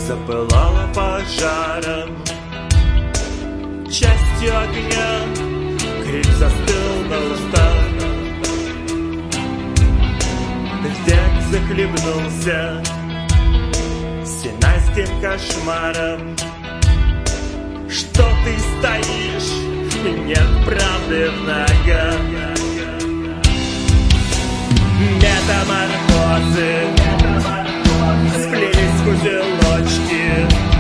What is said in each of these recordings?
запылала пожаром. Частью огня крик застыл на устах. Век захлебнулся синайским кошмаром. Что ты стоишь? Нет правды в ногах. Метаморфозы сплелись в узелочки.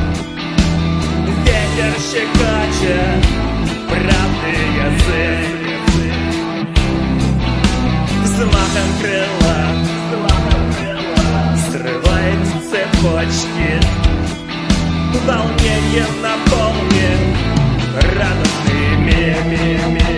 Ветер щекочет правды язык. Взмахом крыла срывает цепочки. Волнением наполнен радостный мир.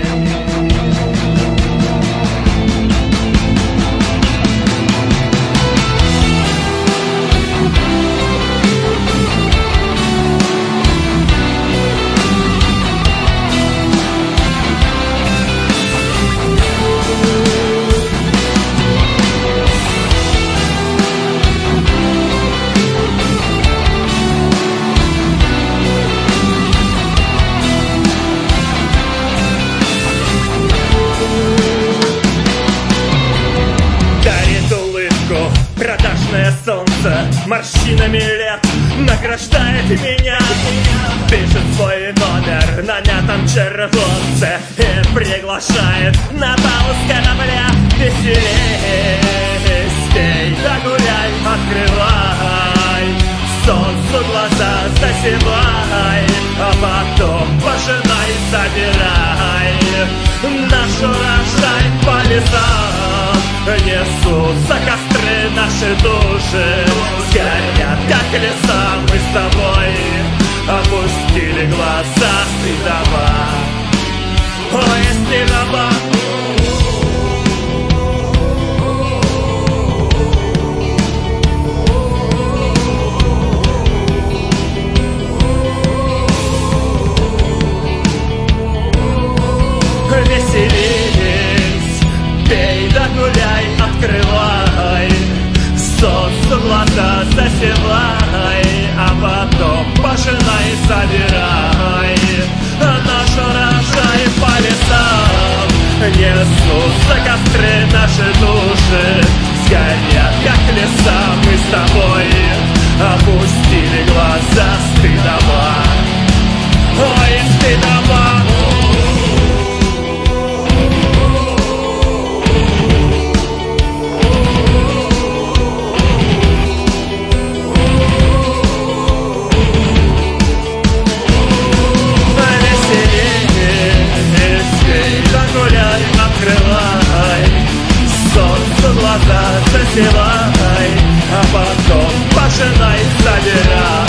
Продажное солнце морщинами лет награждает меня. Пишет свой номер на мятом червонце и приглашает на бал с корабля. Веселей, спей, да гуляй, открывай солнцу глаза, засевай, а потом пожинай, собирай наш урожай по лесам. Несутся костры, наши души горят, как леса. Мы с тобой опустили глаза, стыдоба. Ой, стыдоба. Веселись, пей да гуляй, открывай солнцу глаза, засевай, а потом пожинай, собирай наш урожай по лесам. Несутся костры, наши души сгорят, как леса. Мы с тобой опустили глаза, стыдоба. Ой, стыдоба. Солнцу глаза засевай, а потом пожинай, собирай